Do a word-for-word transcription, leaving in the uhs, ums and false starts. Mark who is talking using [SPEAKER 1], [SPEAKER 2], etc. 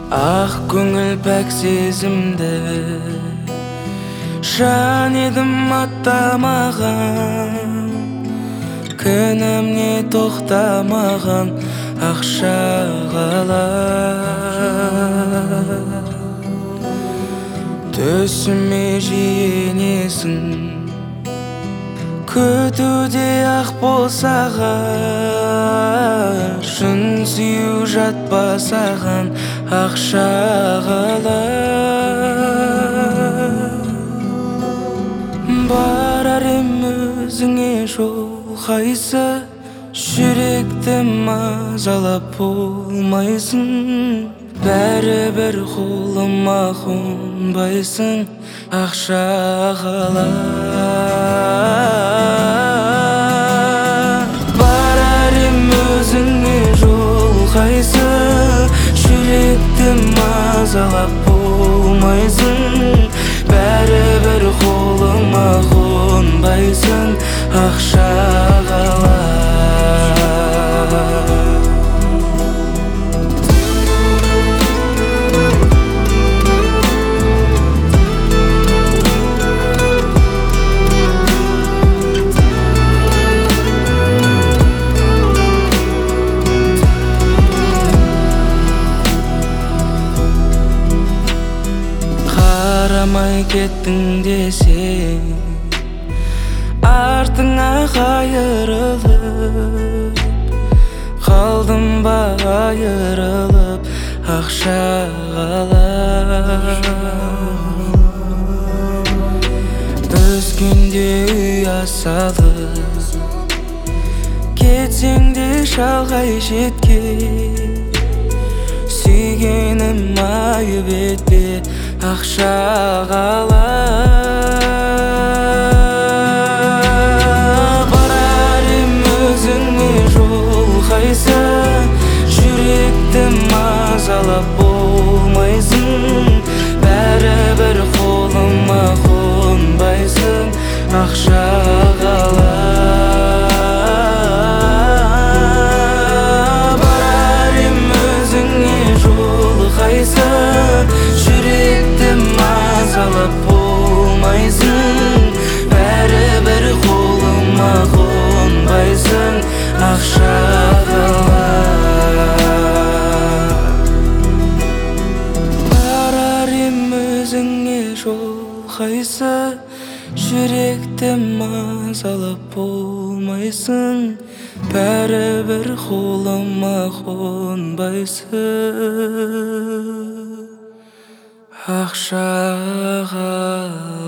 [SPEAKER 1] Ақ көңіл пәк сезімді жан едім аттамаған, күнімне тоқтамаған ақша қалар. Түсіме жиенесің, күтуде ақ болсаған, шын сүю жатпасаған ақша қалар. Барар ем өзіңе жол қайсы, жүректі мазалап болмайсың, бәрібір қолыма қонбайсың, ақша қалар. Барар ем өзіңе жол қайсы, жүректі мазалап болмайсың, бәрібір қолыма қонбайсың, ақша қалар. Қарамай кеттің десең, артыңа қайырылып, қалдым ба айырылып, ақша қалар. Өскенде ұя салып, кетсең де шалғай жеткен, сүйгенім айып етпе, ақша қалар. Барар ем өзіңе жол қайсы, жүректі мазалап болмайсың, бәрібір қолыма қонбайсың, ақша қалар. Барар ем өзіңе жол қайсы, жүректі мазалап болмайсың, бәрібір қолыма қонбайсың, ақша қалар. Барар ем өзіңе жол қайсы, жүректі мазалап болмайсың, бәрібір қолыма қонбайсың, ақша қалар.